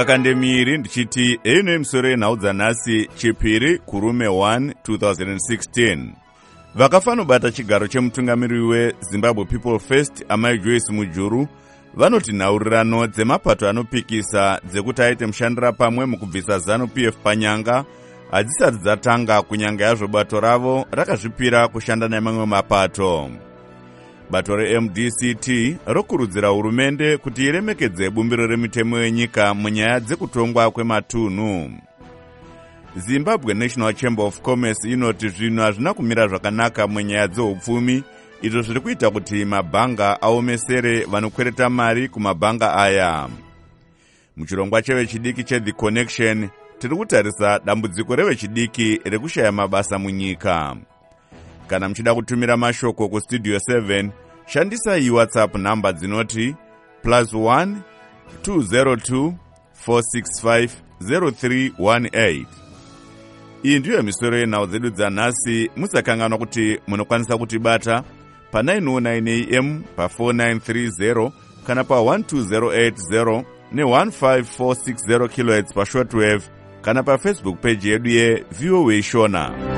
vakandemiri ndichiti eino emisoro yenhau dzanhasi chipiri kurume 1 2016. Vakafanobata chigaro chemutungamiriri weZimbabwe People First Amai Joyce Mujuru vanoti nhaurirano dzemapato anopikisa dzekuti aite mushandira pamwe mukubvisa ZANU-PF panyanga hadzisati dzatanga kunyanga yazvo bato ravo rakazvipira kushanda nemamwe mapato. Bato reMDCT rokurudzira hurumende kuti iremekedze bumbiro remitemo yenyika munyaya dzekutongwa kwematunhu. Zimbabwe National Chamber of Commerce inoti zvinhu hazvina kumira zvakanaka munyaya dzeupfumi, izvo zviri kuita kuti mabhanga aomesere vanokwereta mari kumabhanga aya. Muchirongwa chevechidiki cheThe Connection tiri kutarisa dambudziko revechidiki rekushaya mabasa munyika. Kana muchida kutumira mashoko kustudio 7, shandisai WhatsApp namba dzinoti +1 202 465 0318. Iyi ndiyo misoro yenhau dzedu dzanhasi. Musakanganwa kuti munokwanisa kutibata pa 9098 AM pa 4930 kana pa 12080 ne 15460 kHz pa shortwave kana pa Facebook page yedu ye VOA Shona.